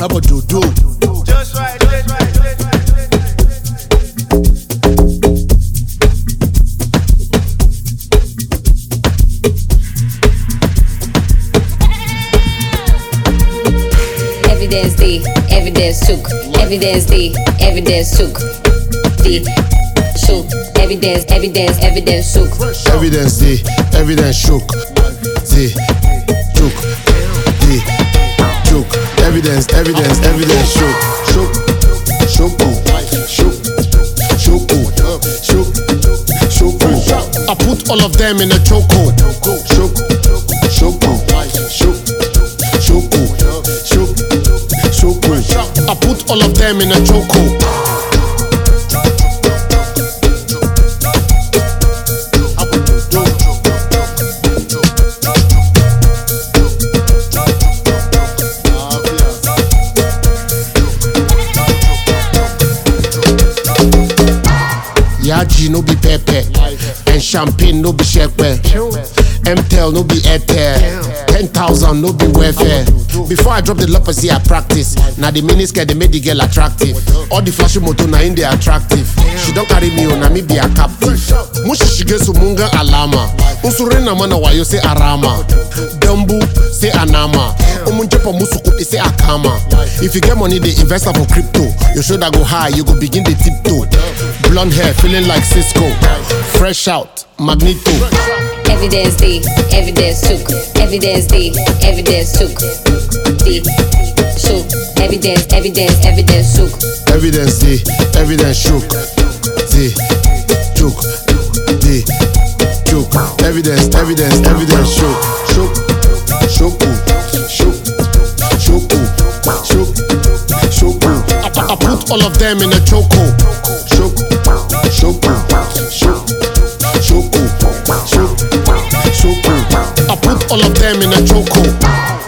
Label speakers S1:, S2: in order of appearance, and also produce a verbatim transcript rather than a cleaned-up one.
S1: How about do do?
S2: Just right, just right, just right.
S3: Evidence D, evidence took. Evidence D, evidence took. D, shook. Evidence, evidence, evidence took.
S1: Evidence D, evidence shook. D, chook. D, chook. Evidence, evidence, evidence shook. Shook, shook, shook, shook, shook, shook. I put all of them in a chokehold. Shook, shook, shook, shook, shook, shook. I put all of them in a chokehold. Yaji no be pepe, and champagne no be shepe. M-Tel no be Airtel, ten thousand no be welfare. Before I drop the leprosy I practice. Now the miniskirt they made the girl attractive. All the flashy motor na in they attractive. She don't carry me on, na me be a captive. Mushi shige sumunga alama. Usurena mana wayo say arama. Dambu say anama. Omunjepa musukuti say akama. If you get money they invest for crypto. Your shoulder go high, you go begin the tiptoe. Blonde hair feeling like Cisco. Fresh out, Magneto.
S3: Evidence D, evidence took. Evidence D, evidence took. D, shook. Evidence, evidence, evidence took.
S1: Evidence D, evidence shook. D, chook. D, chook. Evidence, evidence, evidence shook. Shook, shook, shook, shook, shook, shook. I, I put all of them in a chokehold. Shook, shook, shook, shook, shook, shook. I put all of them in a chokehold.